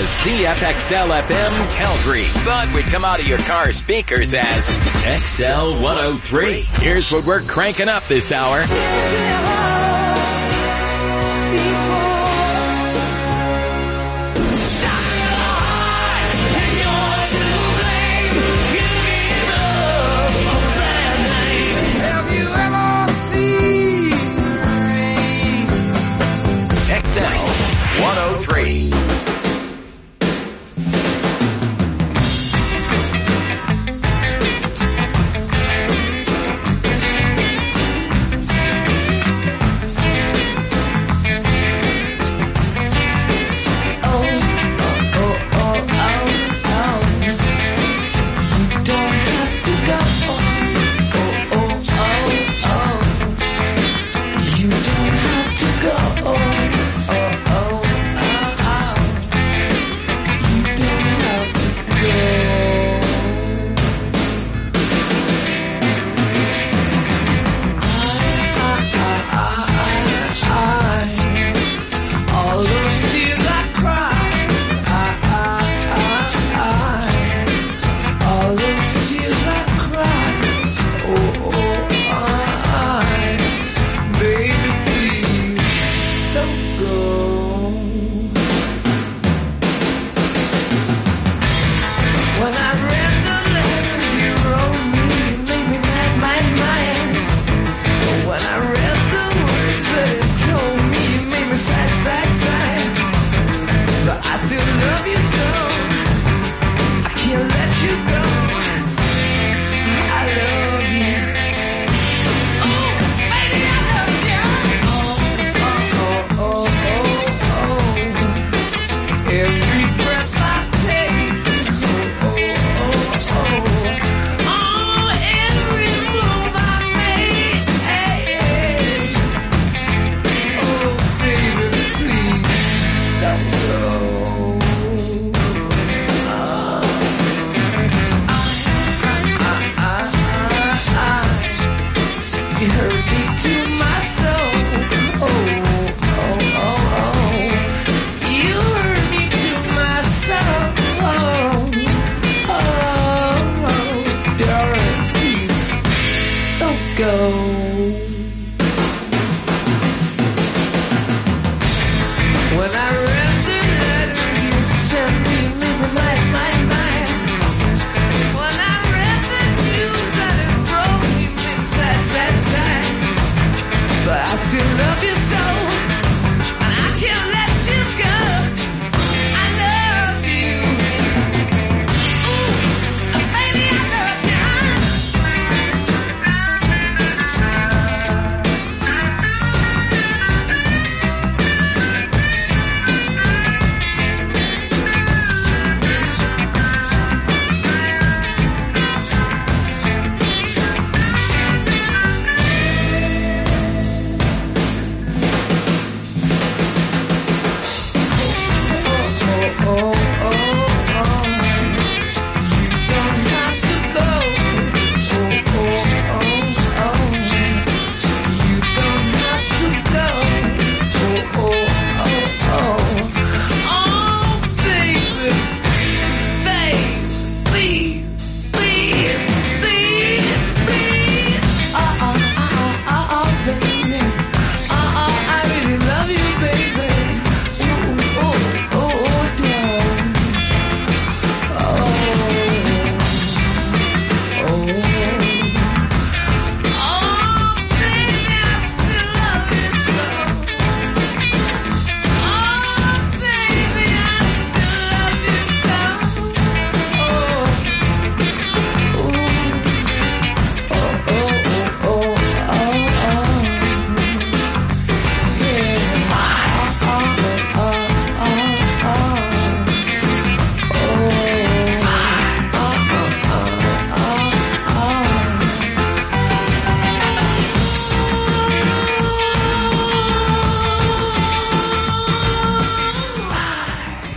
as CFXL FM Calgary, but we come out of your car speakers as XL 103. Here's what we're cranking up this hour. XL 103.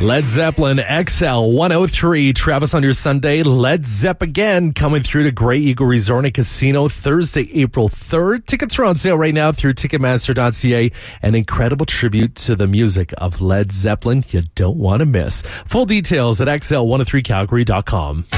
Led Zeppelin XL 103. Travis on your Sunday. Led Zepp again coming through to Grey Eagle Resort and Casino Thursday, April 3rd. Tickets are on sale right now through Ticketmaster.ca. An incredible tribute to the music of Led Zeppelin you don't want to miss. Full details at xl103calgary.com.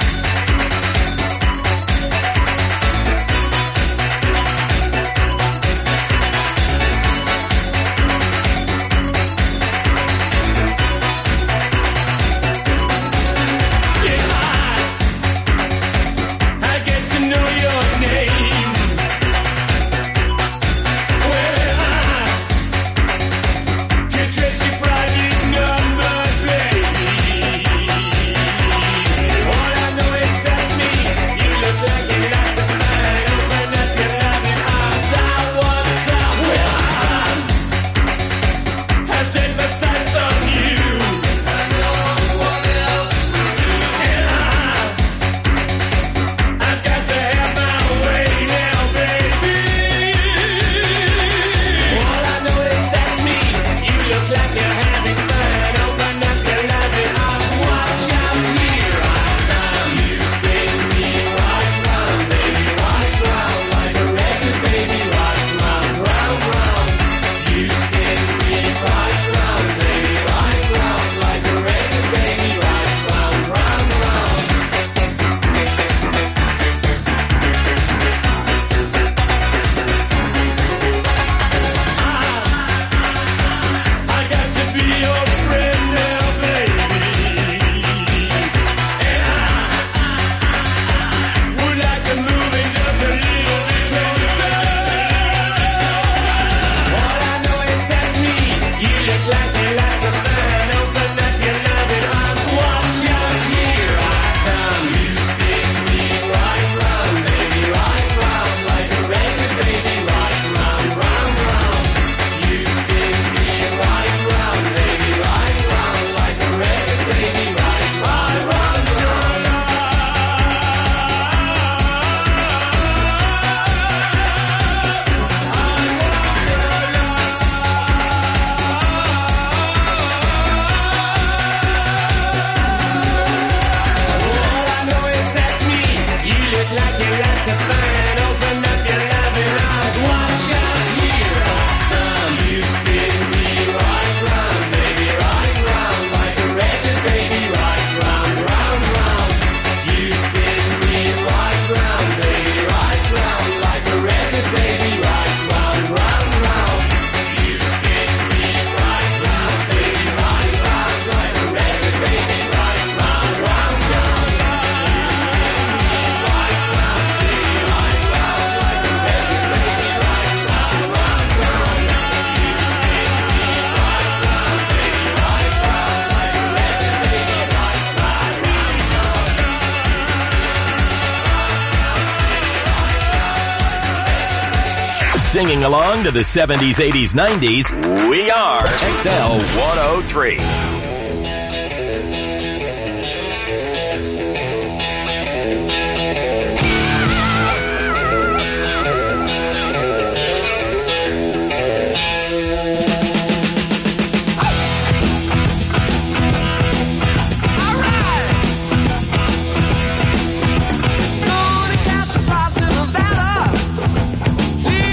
Singing along to the 70s, 80s, 90s, we are XL 103.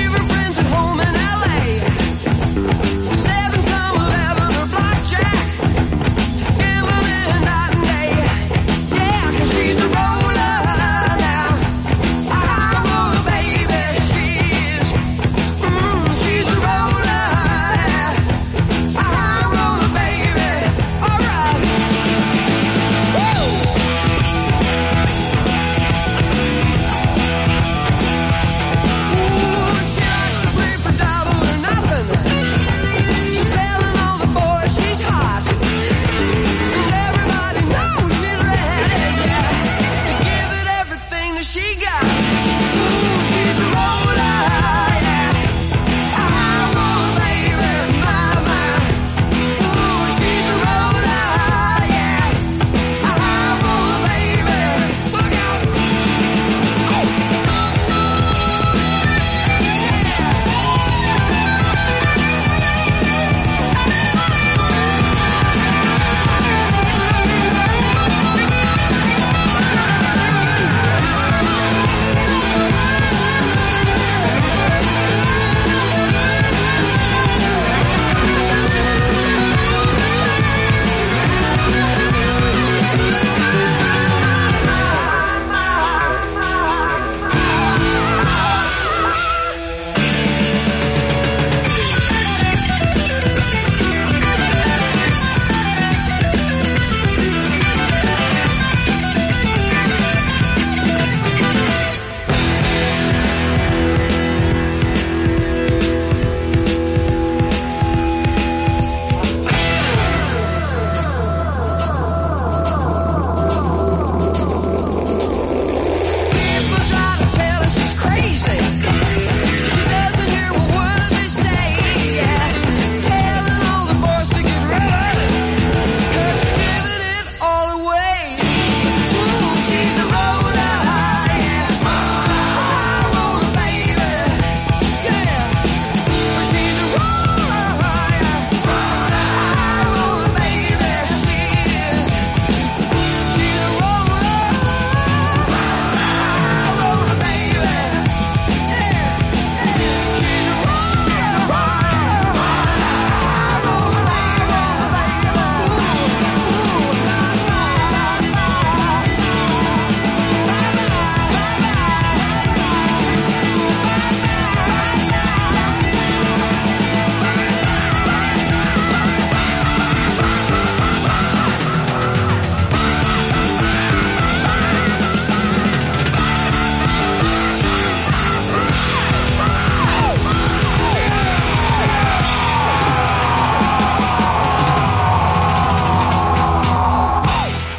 Home in LA, 7 come 11 or blackjack.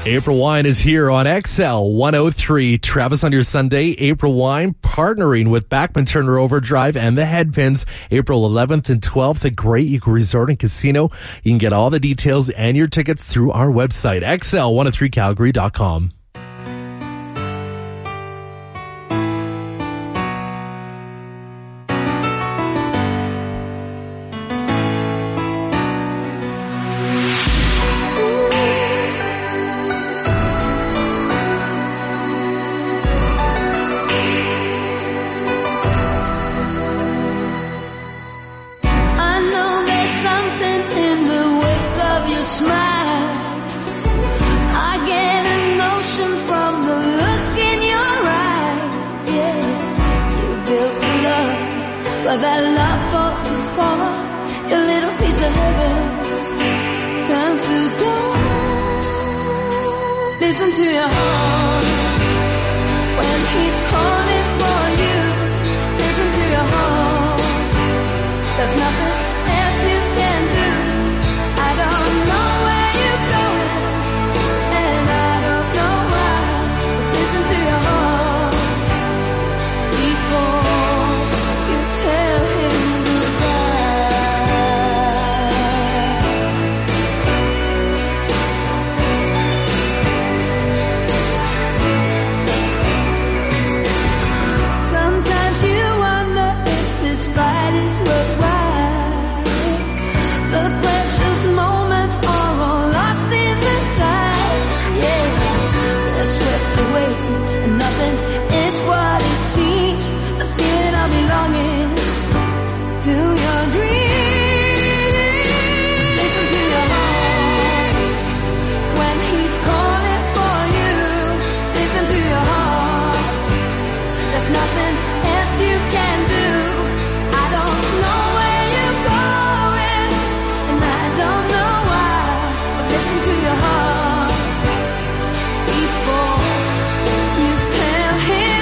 April Wine is here on XL 103. Travis on your Sunday. April Wine partnering with Bachman Turner Overdrive and the Headpins. April 11th and 12th at Great Eagle Resort and Casino. You can get all the details and your tickets through our website, xl103calgary.com. But that love falls apart. Your little piece of heaven turns to gold. Listen to your heart when he's calling for you. Listen to your heart. There's nothing else you can do. I don't know where you're going, and I don't know why. But listen to your heart before tell him goodbye. Sometimes you wonder if this fight is worthwhile. The precious moments are all lost in the tide. Yeah, they're swept away and nothing is what it seems. The feeling of belonging to your dreams. Listen to your heart when he's calling for you. Listen to your heart. There's nothing else you can do. I don't know where you're going, and I don't know why. But listen to your heart before you tell him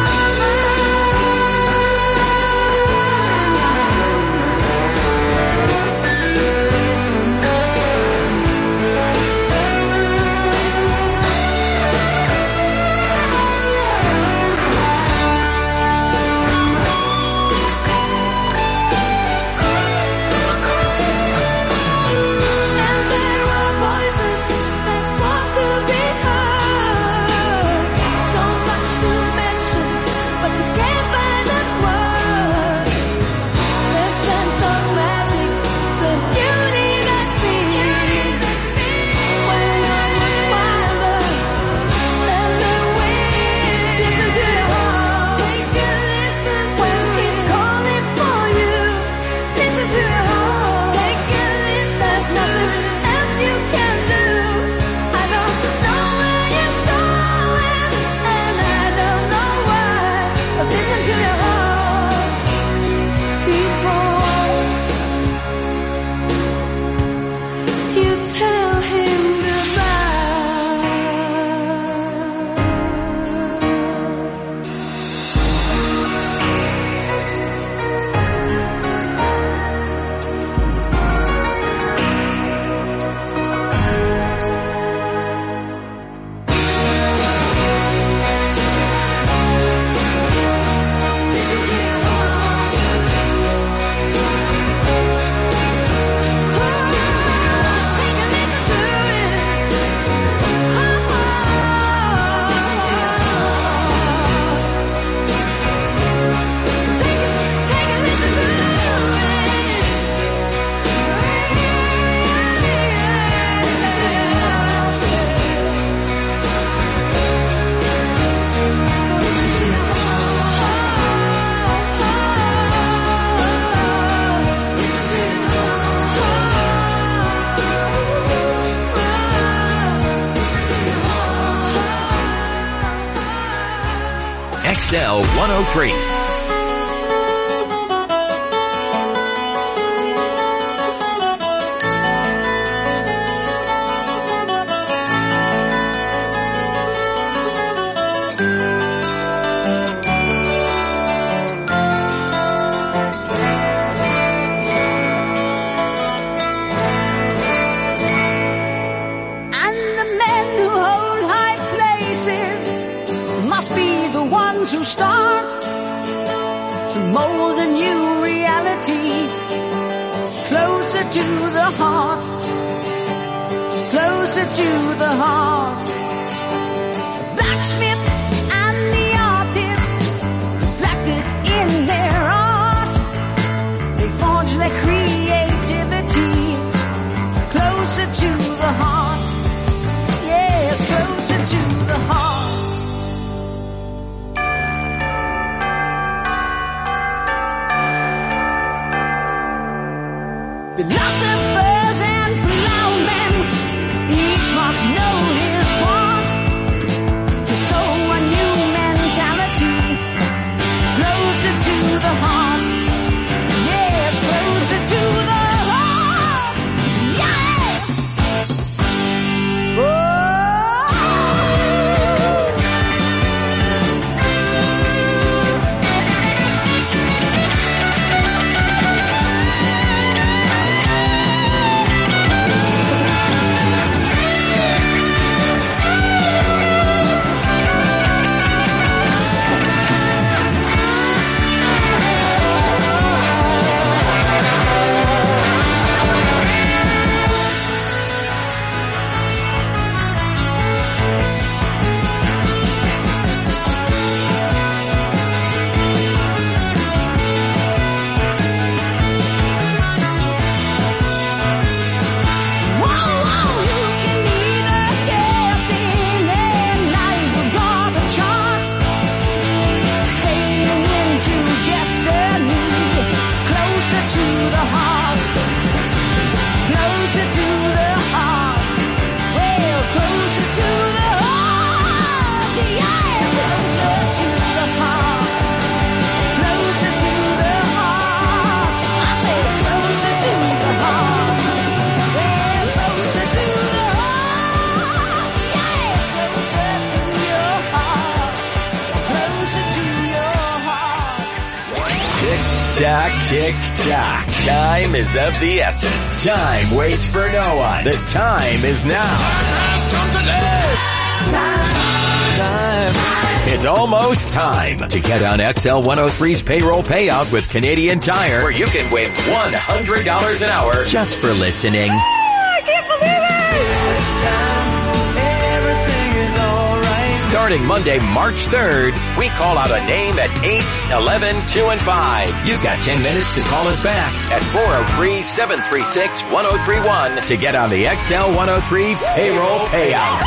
XL 103. I'm the man who faces must be the ones who start to mold a new reality, closer to the heart, closer to the heart. Blacksmith and the artist reflected in their art, they forge their creativity closer to the heart. Yes, closer to the heart. Philosophers and plowmen, each must know his part to sow a new mentality closer to the heart. Yes, closer to the heart. Yeah. Tick tock. Time is of the essence. Time waits for no one. The time is now. It's almost time to get on XL 103's payroll payout with Canadian Tire, where you can win $100 an hour just for listening. I can't believe it! Starting Monday, March 3rd, we call out a name at 8, 11, 2, and 5. You've got 10 minutes to call us back at 403-736-1031 to get on the XL 103 payroll payout.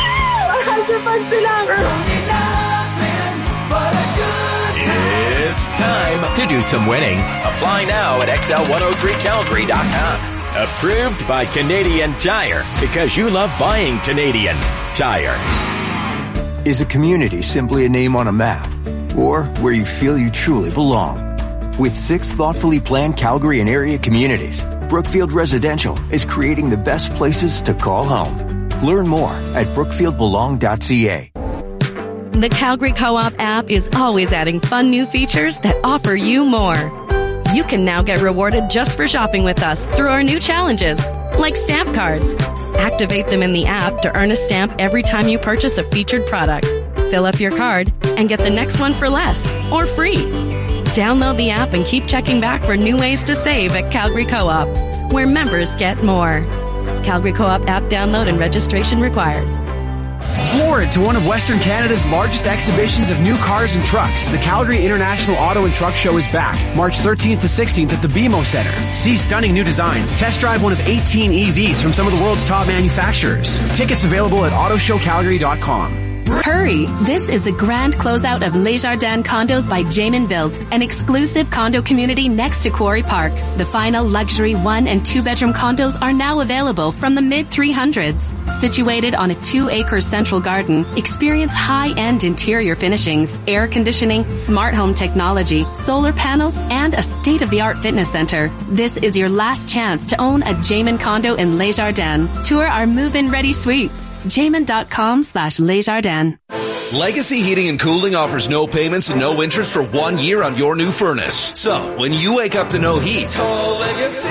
It's time to do some winning. Apply now at XL103Calgary.com. Approved by Canadian Tire, because you love buying Canadian Tire. Is a community simply a name on a map, or where you feel you truly belong? With 6 thoughtfully planned Calgary and area communities, Brookfield Residential is creating the best places to call home. Learn more at brookfieldbelong.ca. The Calgary Co-op app is always adding fun new features that offer you more. You can now get rewarded just for shopping with us through our new challenges, like stamp cards. Activate them in the app to earn a stamp every time you purchase a featured product. Fill up your card and get the next one for less or free. Download the app and keep checking back for new ways to save at Calgary Co-op, where members get more. Calgary Co-op app download and registration required. Forward to one of Western Canada's largest exhibitions of new cars and trucks. The Calgary International Auto and Truck Show is back, March 13th to 16th at the BMO Center. See stunning new designs. Test drive one of 18 EVs from some of the world's top manufacturers. Tickets available at autoshowcalgary.com. Hurry! This is the grand closeout of Les Jardins Condos by Jamin Built, an exclusive condo community next to Quarry Park. The final luxury 1- and 2-bedroom condos are now available from the mid-300s. Situated on a 2-acre central garden, experience high-end interior finishings, air conditioning, smart home technology, solar panels, and a state-of-the-art fitness center. This is your last chance to own a Jamin condo in Les Jardins. Tour our move-in ready suites. Jamin.com/Les Jardins. Legacy Heating and Cooling offers no payments and no interest for 1 year on your new furnace. So, when you wake up to no heat, call Legacy.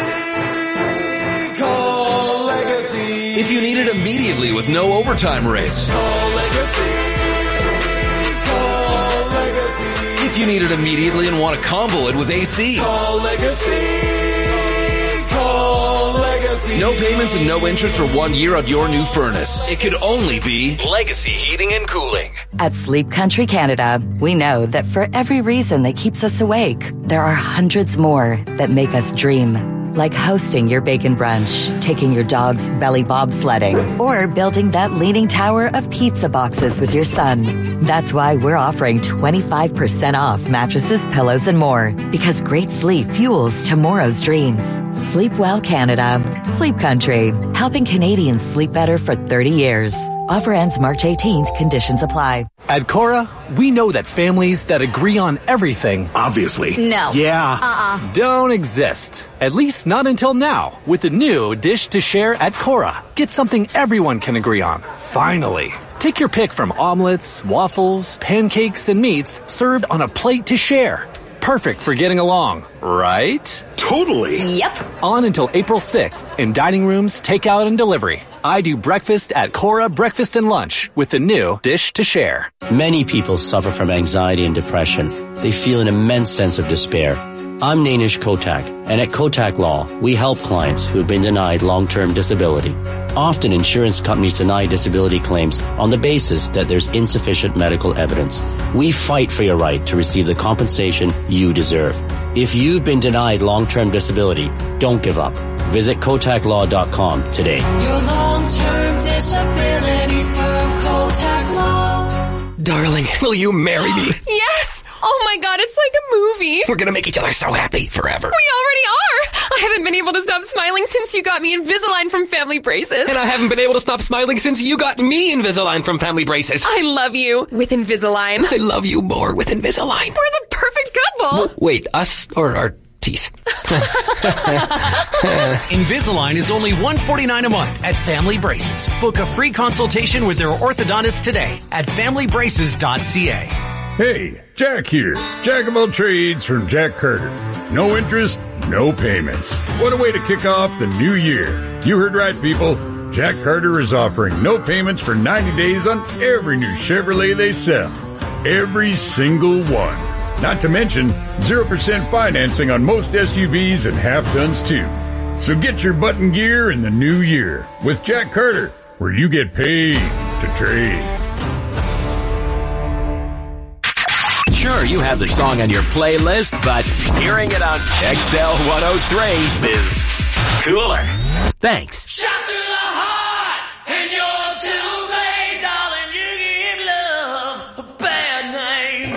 Call Legacy. If you need it immediately with no overtime rates, call Legacy. you need it immediately and want to combo it with AC. Call Legacy. Call Legacy. No payments and no interest for 1 year on your new furnace. It could only be Legacy Heating and Cooling. At Sleep Country Canada, we know that for every reason that keeps us awake, there are hundreds more that make us dream. Like hosting your bacon brunch, taking your dog's belly bobsledding, or building that leaning tower of pizza boxes with your son. That's why we're offering 25% off mattresses, pillows, and more. Because great sleep fuels tomorrow's dreams. Sleep well, Canada. Sleep Country. Helping Canadians sleep better for 30 years. Offer ends March 18th. Conditions apply. At Cora, we know that families that agree on everything, obviously, no, don't exist. At least not until now. With the new Dish to Share at Cora. Get something everyone can agree on. Finally. Take your pick from omelets, waffles, pancakes, and meats served on a plate to share. Perfect for getting along, right? Totally. Yep. On until April 6th in dining rooms, takeout, and delivery. I do breakfast at Cora Breakfast and Lunch with the new Dish to Share. Many people suffer from anxiety and depression. They feel an immense sense of despair. I'm Nainish Kotak, and at Kotak Law, we help clients who have been denied long-term disability. Often insurance companies deny disability claims on the basis that there's insufficient medical evidence. We fight for your right to receive the compensation you deserve. If you've been denied long-term disability, don't give up. Visit KotakLaw.com today. Your long-term disability firm, Kotak Law. Darling, will you marry me? Yes! Oh my God, it's like a movie. We're gonna make each other so happy forever. We already are. I haven't been able to stop smiling since you got me Invisalign from Family Braces. And I haven't been able to stop smiling since you got me Invisalign from Family Braces. I love you with Invisalign. I love you more with Invisalign. We're the perfect couple. Wait, us or our teeth? Invisalign is only $149 a month at Family Braces. Book a free consultation with their orthodontist today at familybraces.ca. Hey, Jack here. Jack of all trades from Jack Carter. No interest, no payments. What a way to kick off the new year. You heard right, people. Jack Carter is offering no payments for 90 days on every new Chevrolet they sell. Every single one. Not to mention 0% financing on most SUVs and half-tons too. So get your button gear in the new year with Jack Carter, where you get paid to trade. Sure, you have the song on your playlist, but hearing it on XL 103 is cooler. Thanks. Shot through the heart, and you're too late, darling. You give love a bad name.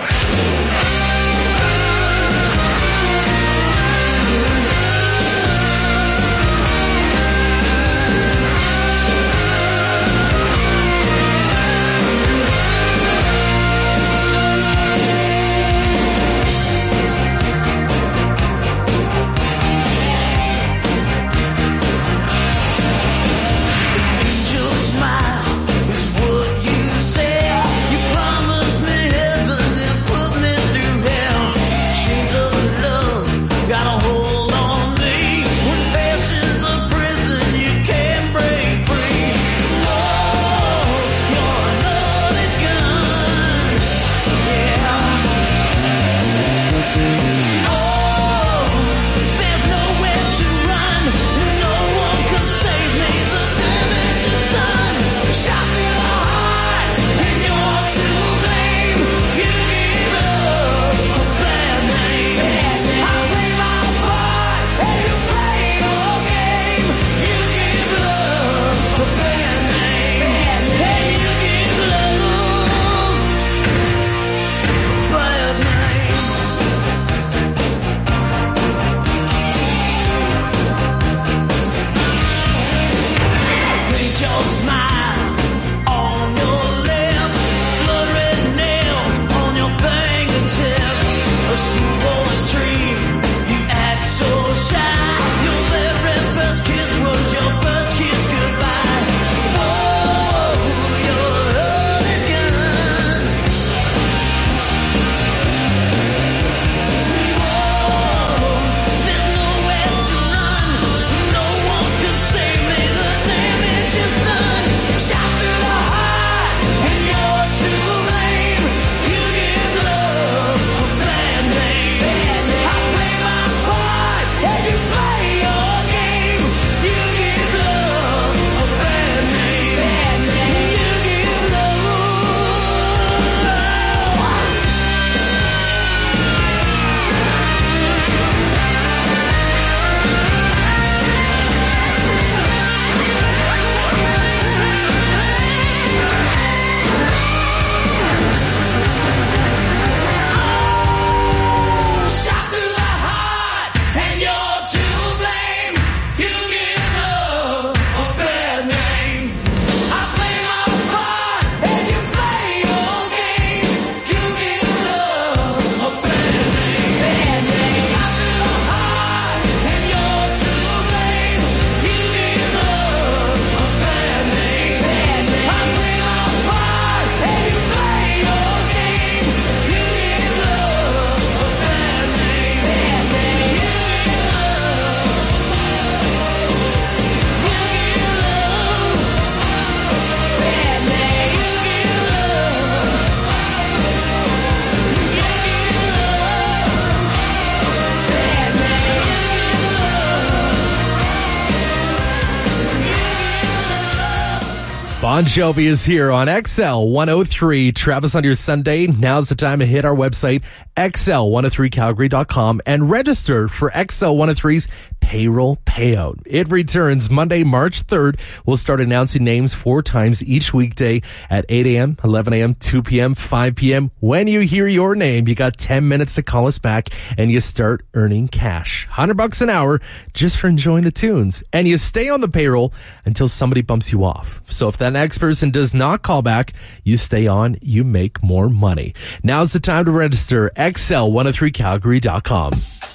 Bon Jovi is here on XL 103. Travis on your Sunday. Now's the time to hit our website, xl103calgary.com, and register for XL 103's payroll payout. It returns Monday, March 3rd. We'll start announcing names 4 times each weekday at 8 a.m., 11 a.m., 2 p.m., 5 p.m. When you hear your name, you got 10 minutes to call us back and you start earning cash. $100 an hour just for enjoying the tunes. And you stay on the payroll until somebody bumps you off. So if that next person does not call back, you stay on, you make more money. Now's the time to register. XL103calgary.com.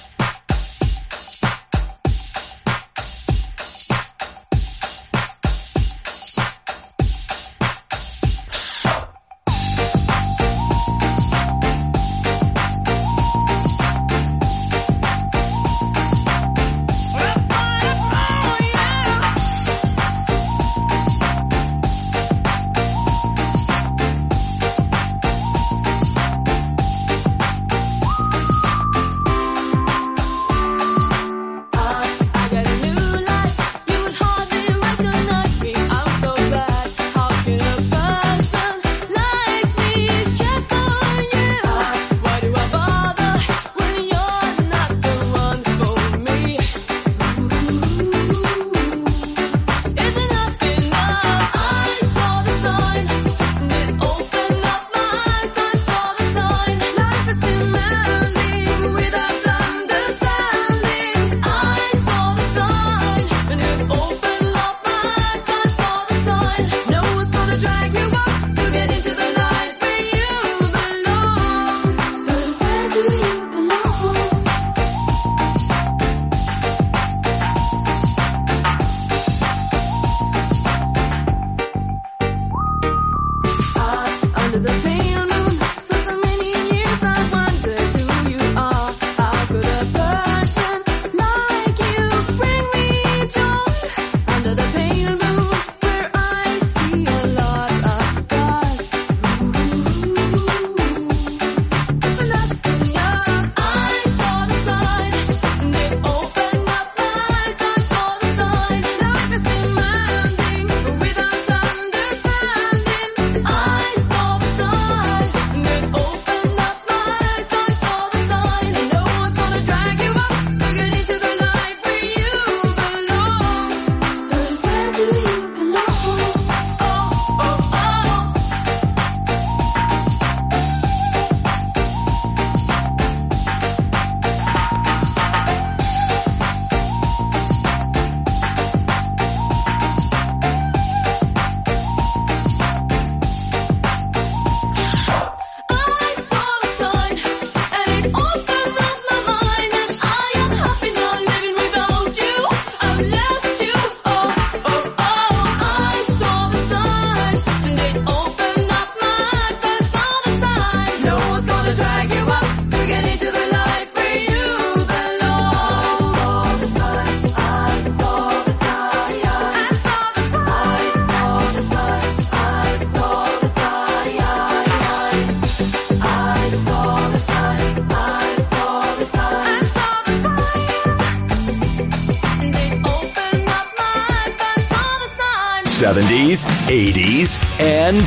'70s, '80s, and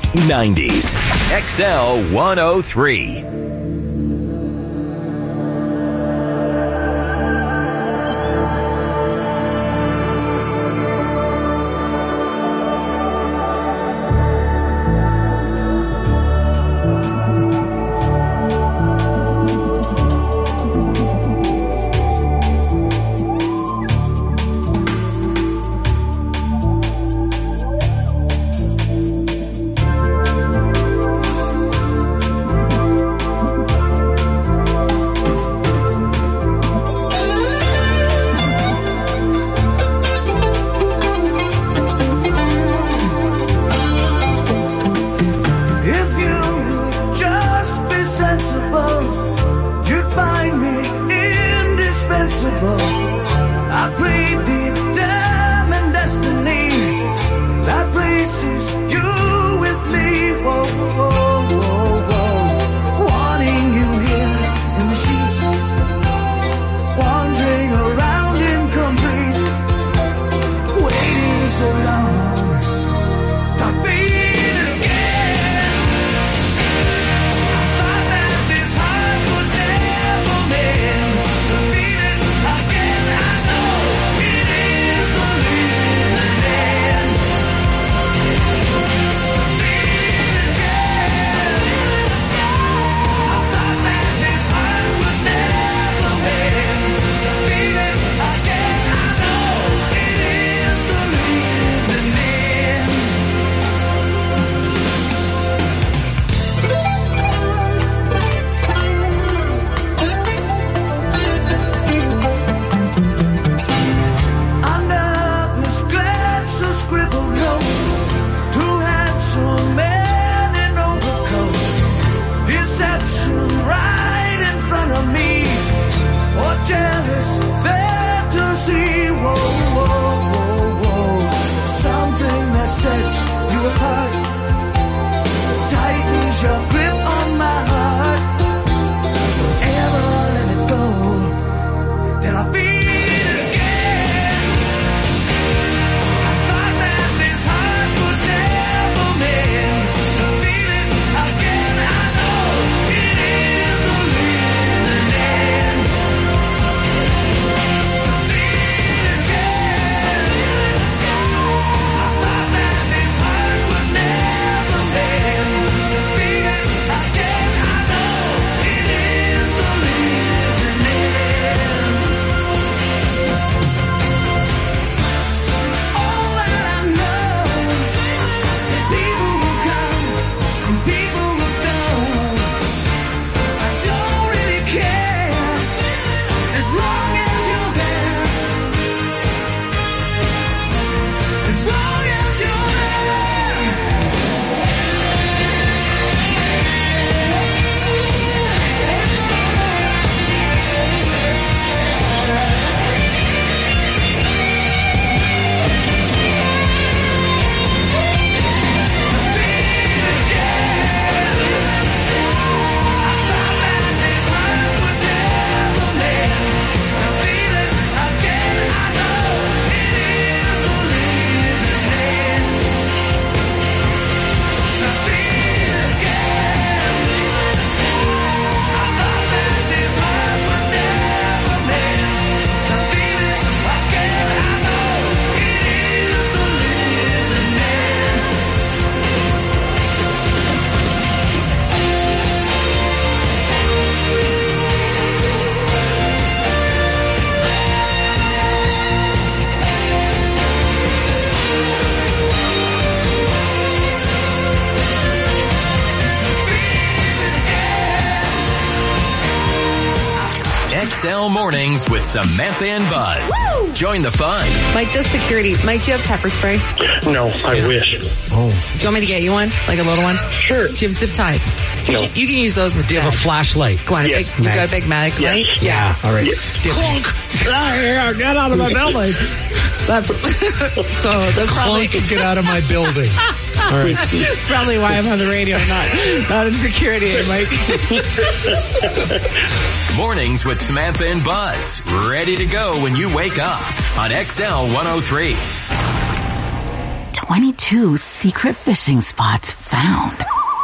'90s. XL 103. your grip on my heart. Don't ever let it go till I feel it again. I thought that this heart would never mend. To feel it again, I know it is the living end. To feel it again. I thought that this heart would never mend. To feel it again, I know it is the living end. All that I know, people will come and people will go. I don't really care as long as you're there. As long as you're there. XL Mornings with Samantha and Buzz. Woo! Join the fun. Mike does security. Mike, do you have pepper spray? No, I wish. Oh. Do you want me to get you one? Like a little one? Sure. Do you have zip ties? No. You can use those instead. Do you have a flashlight? Go on. Yes. You got a big Matic light? Yes. Yeah. All right. Clunk. Get out of my building. That's probably Get out of my building. All right. That's probably why I'm on the radio, not in security, Mike. Mornings with Samantha and Buzz. Ready to go when you wake up on XL 103. 22 secret fishing spots found.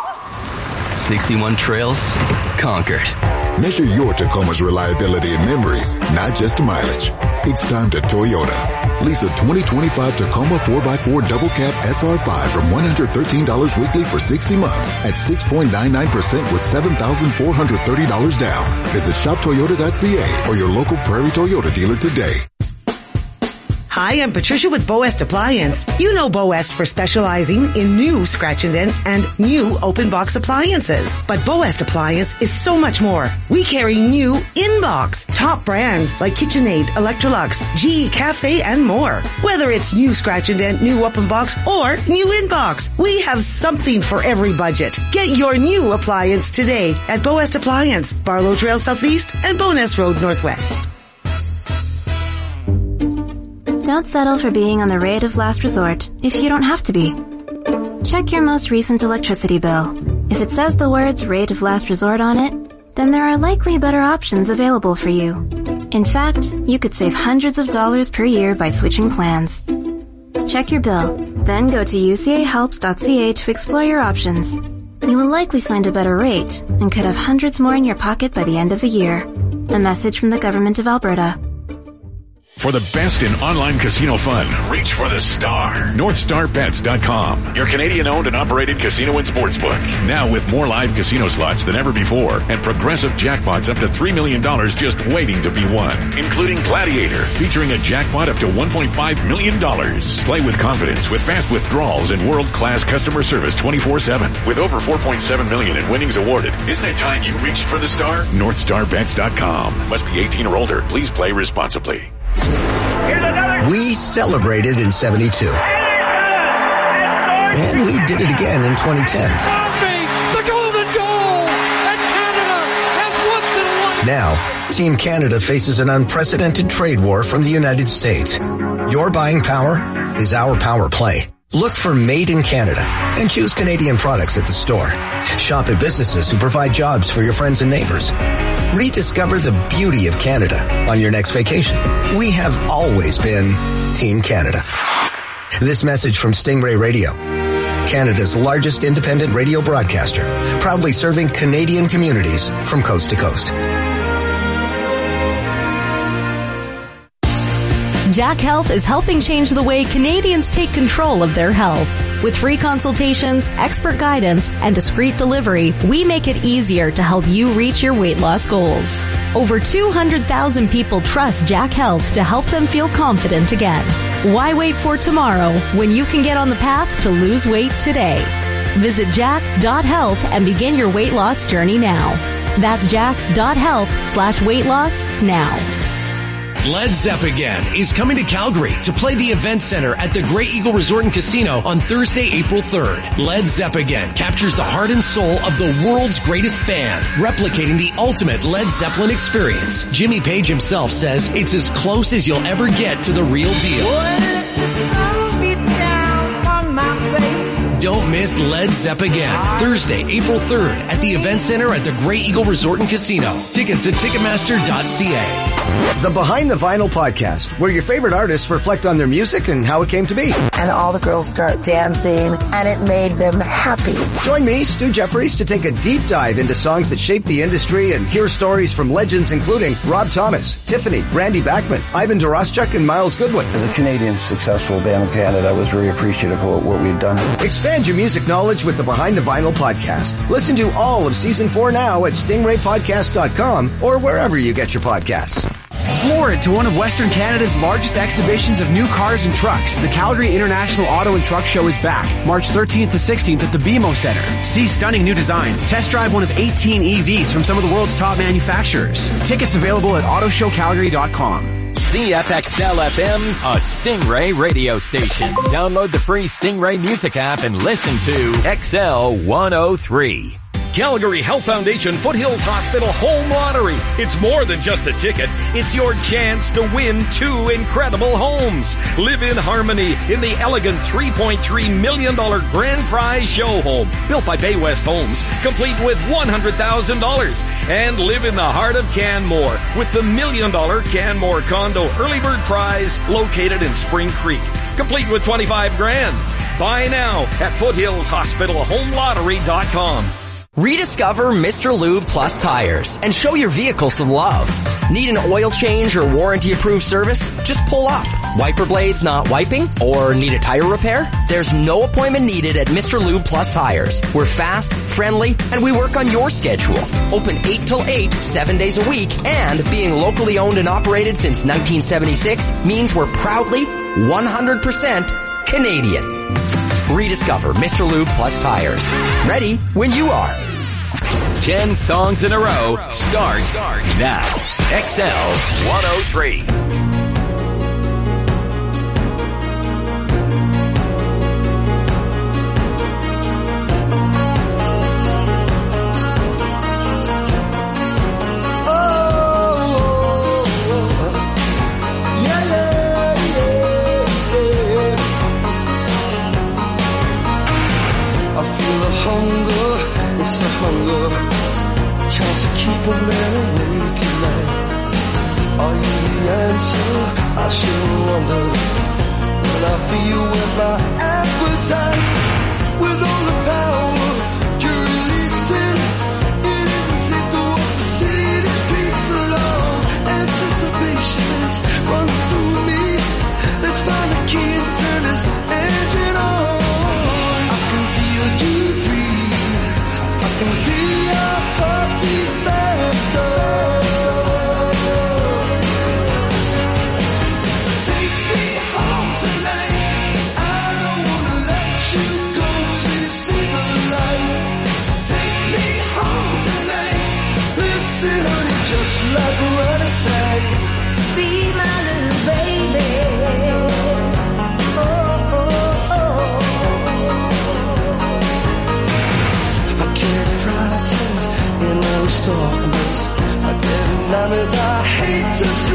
61 trails conquered. Measure your Tacoma's reliability and memories, not just mileage. It's time to Toyota. Lease a 2025 Tacoma 4x4 double cab SR5 from $113 weekly for 60 months at 6.99% with $7,430 down. Visit shoptoyota.ca or your local Prairie Toyota dealer today. Hi, I'm Patricia with Boest Appliance. You know Boest for specializing in new scratch and dent and new open box appliances. But Boest Appliance is so much more. We carry new in-box, top brands like KitchenAid, Electrolux, GE Cafe, and more. Whether it's new scratch and dent, new open box, or new in-box, we have something for every budget. Get your new appliance today at Boest Appliance, Barlow Trail Southeast and Boness Road Northwest. Don't settle for being on the rate of last resort if you don't have to be. Check your most recent electricity bill. If it says the words rate of last resort on it, then there are likely better options available for you. In fact, you could save hundreds of dollars per year by switching plans. Check your bill, then go to ucahelps.ca to explore your options. You will likely find a better rate and could have hundreds more in your pocket by the end of the year. A message from the Government of Alberta. For the best in online casino fun, reach for the star. NorthStarBets.com, your Canadian-owned and operated casino and sportsbook. Now with more live casino slots than ever before and progressive jackpots up to $3 million just waiting to be won, including Gladiator, featuring a jackpot up to $1.5 million. Play with confidence with fast withdrawals and world-class customer service 24/7. With over $4.7 million in winnings awarded, isn't it time you reached for the star? NorthStarBets.com. Must be 18 or older. Please play responsibly. We celebrated in 72. And we did it again in 2010. The golden goal! And Canada has once and Now, Team Canada faces an unprecedented trade war from the United States. Your buying power is our power play. Look for Made in Canada and choose Canadian products at the store. Shop at businesses who provide jobs for your friends and neighbors. Rediscover the beauty of Canada on your next vacation. We have always been Team Canada. This message from Stingray Radio, Canada's largest independent radio broadcaster, proudly serving Canadian communities from coast to coast. Jack Health is helping change the way Canadians take control of their health. With free consultations, expert guidance, and discreet delivery, we make it easier to help you reach your weight loss goals. Over 200,000 people trust Jack Health to help them feel confident again. Why wait for tomorrow when you can get on the path to lose weight today? Visit jack.health and begin your weight loss journey now. That's jack.health/weight loss now. Led Zepp Again is coming to Calgary to play the Event Center at the Grey Eagle Resort and Casino on Thursday, April 3rd. Led Zepp Again captures the heart and soul of the world's greatest band, replicating the ultimate Led Zeppelin experience. Jimmy Page himself says it's as close as you'll ever get to the real deal. Don't miss Led Zepp Again, Thursday, April 3rd at the Event Center at the Grey Eagle Resort and Casino. Tickets at Ticketmaster.ca. The Behind the Vinyl podcast, where your favorite artists reflect on their music and how it came to be. And all the girls start dancing, and it made them happy. Join me, Stu Jeffries, to take a deep dive into songs that shaped the industry and hear stories from legends including Rob Thomas, Tiffany, Randy Bachman, Ivan Doroschuk, and Miles Goodwin. As a Canadian successful band in Canada, I was very appreciative of what we've done. Expand your music knowledge with the Behind the Vinyl podcast. Listen to all of Season 4 now at stingraypodcast.com or wherever you get your podcasts. Forward to one of Western Canada's largest exhibitions of new cars and trucks. The Calgary International Auto and Truck Show is back, March 13th to 16th at the BMO Center. See stunning new designs. Test drive one of 18 EVs from some of the world's top manufacturers. Tickets available at autoshowcalgary.com. CFXL-FM, a Stingray radio station. Download the free Stingray music app and listen to XL 103. Calgary Health Foundation Foothills Hospital Home Lottery. It's more than just a ticket. It's your chance to win 2 incredible homes. Live in harmony in the elegant $3.3 million grand prize show home built by Bay West Homes, complete with $100,000. And live in the heart of Canmore with the $1 million Canmore condo early bird prize located in Spring Creek, complete with $25,000. Buy now at foothillshospitalhomelottery.com. Rediscover Mr. Lube Plus tires and show your vehicle some love. Need an oil change or warranty-approved service? Just pull up. Wiper blades not wiping? Or need a tire repair? There's no appointment needed at Mr. Lube Plus Tires. We're fast, friendly, and we work on your schedule. Open 8 till 8, 7 days a week, and being locally owned and operated since 1976 means we're proudly 100% Canadian. Rediscover Mr. Lube Plus Tires. Ready when you are. 10 songs in a row start now. XL 103.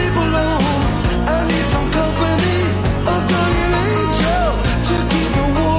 I need some company, a guardian angel to keep me warm.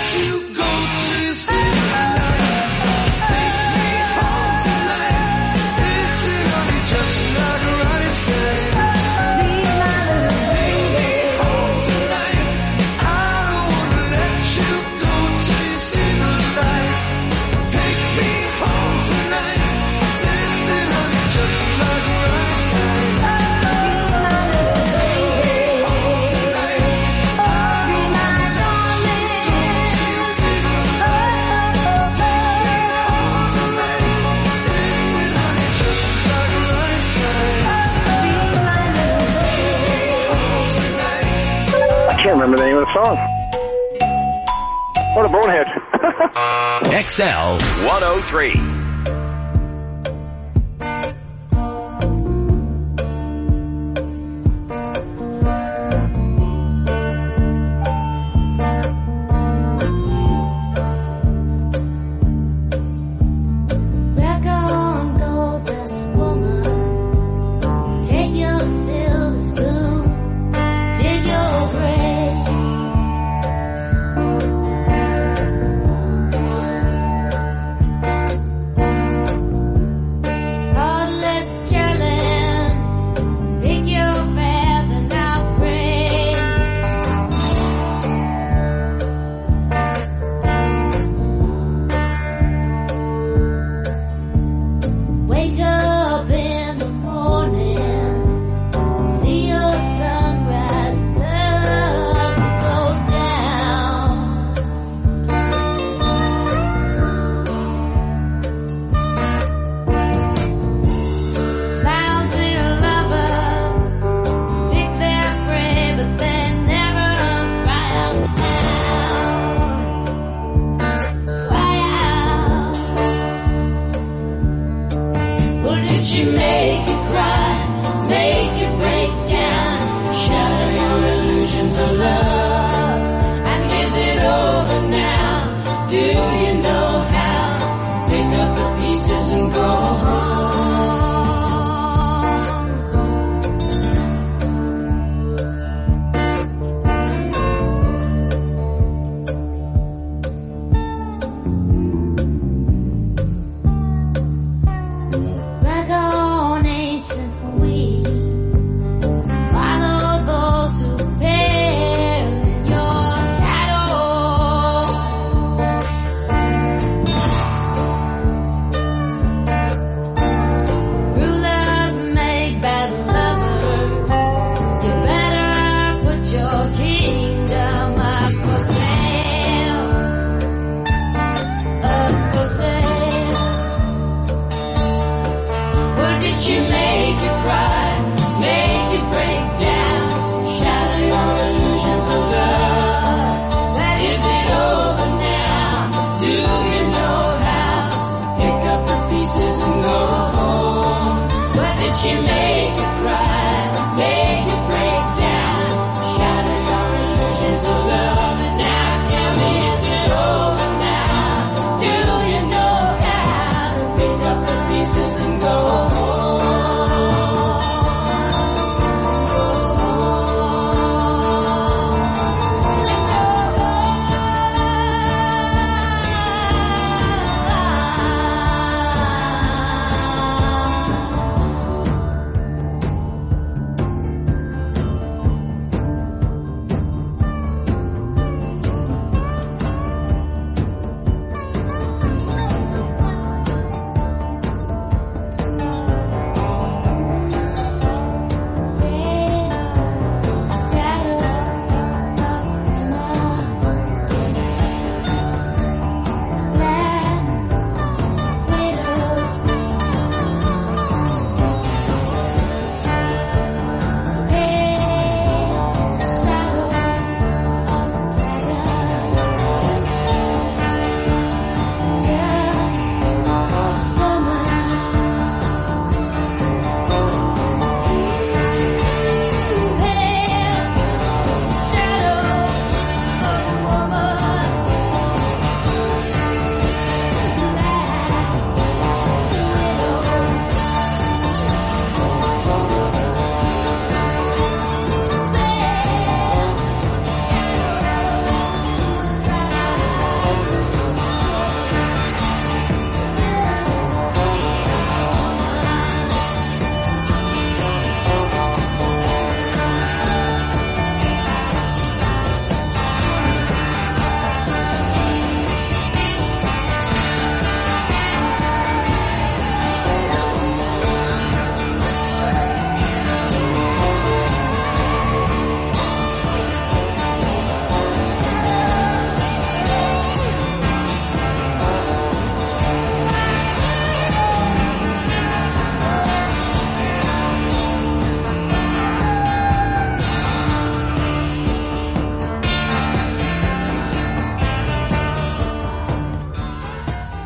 can't remember the name of the song. What a bonehead. XL 103.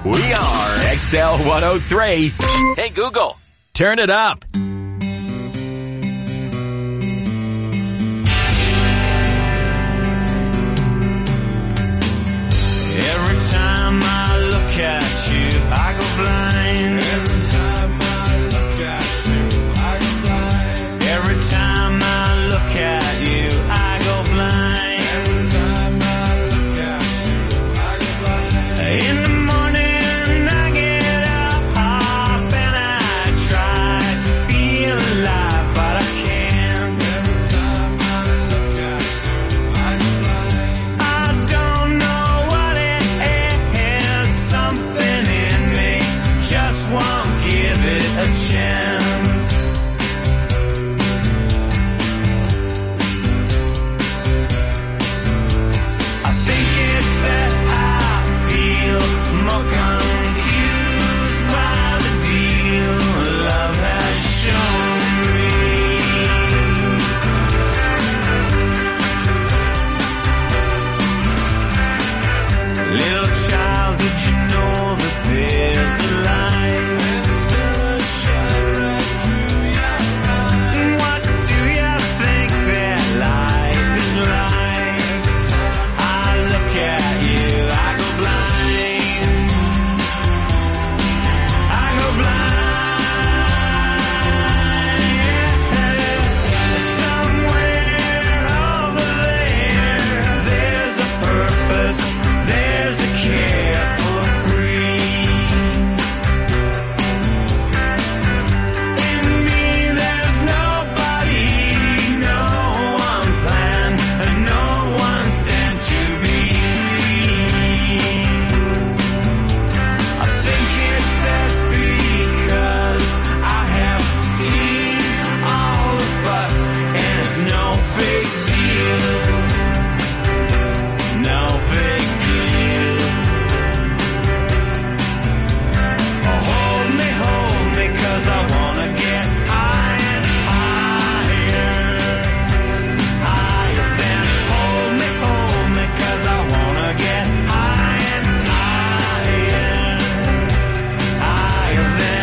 We are XL 103. Hey, Google, turn it up. Every time I look at you, I go blind. Every time I look at you, I go blind. Every time I look at you, I go blind. Every time I look at you, I go blind. In the morning I get up and I try to feel alive, but I can't. Every time I look at you, I go blind. I don't know what it is, something in me just won't give it a chance. I think it's that I feel more confused by the deal love has shown me. Little child, did you know that there's a light? What do you think that life is like? I look at you, I go blind. I go blind. Somewhere over there, there's a purpose, there's a care for free. In me, there's nobody, no one plan, and no one stand to be. I think it's that because I have seen all the fuss, and it's no big deal. No big deal. Hold me, 'cause I wanna get higher and higher. Higher than hold me, 'cause I wanna get higher and higher. Higher than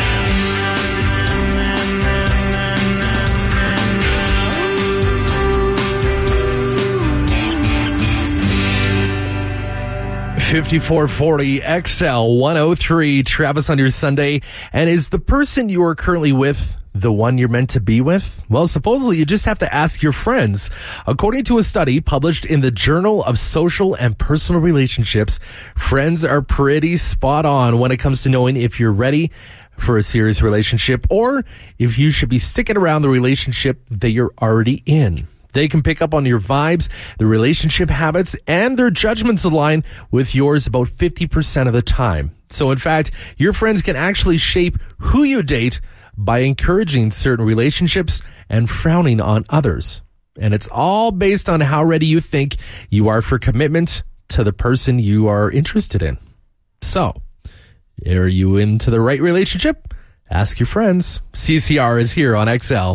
5440 XL 103, Travis on your Sunday. And is the person you are currently with the one you're meant to be with? Well, supposedly you just have to ask your friends. According to a study published in the Journal of Social and Personal Relationships, friends are pretty spot on when it comes to knowing if you're ready for a serious relationship or if you should be sticking around the relationship that you're already in. They can pick up on your vibes, the relationship habits, and their judgments align with yours about 50% of the time. So in fact, your friends can actually shape who you date by encouraging certain relationships and frowning on others. And it's all based on how ready you think you are for commitment to the person you are interested in. So, are you into the right relationship? Ask your friends. CCR is here on XL.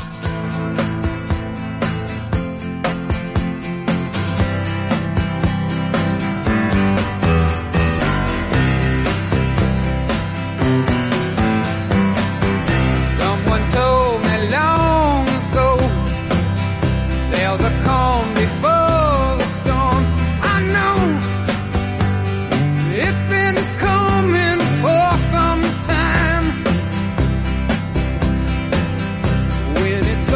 Someone told me long ago there's a calm before the storm. I know it's been coming for some time. When it's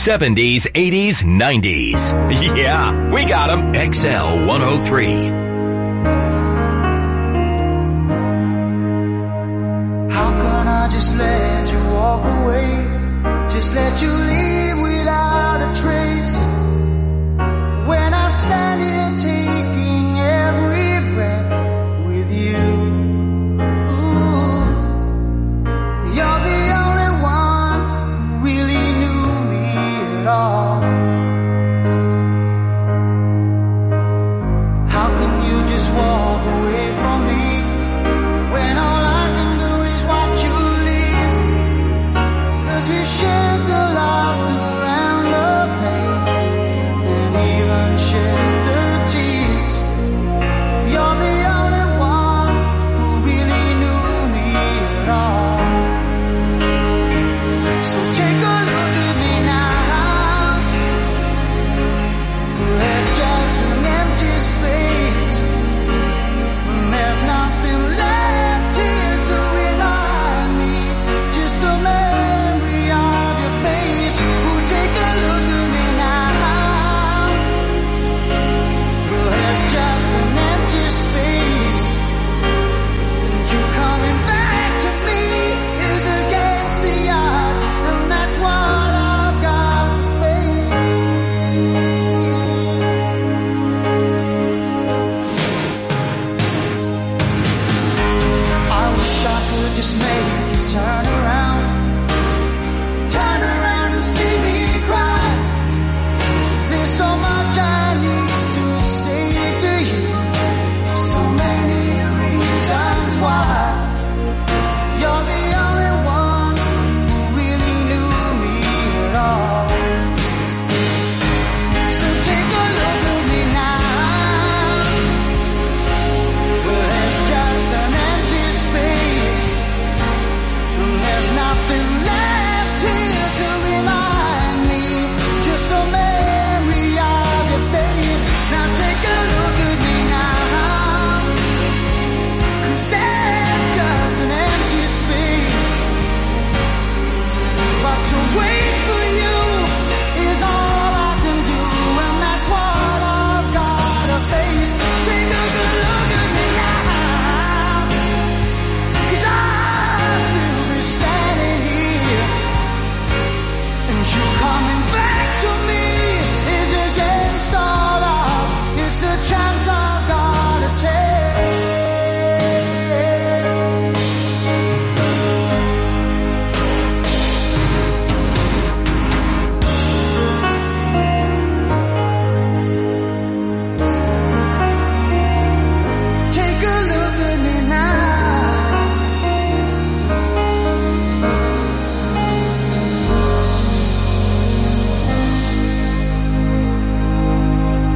70s, 80s, 90s. Yeah, we got them. XL 103. How can I just let you walk away? Just let you leave without a trace. When I stand here taking every breath with you. Ooh, you're the only one who really knew me at all. How can you just walk away from me when all I can do is watch you leave? 'Cause we shared the laughter and the pain, and even shared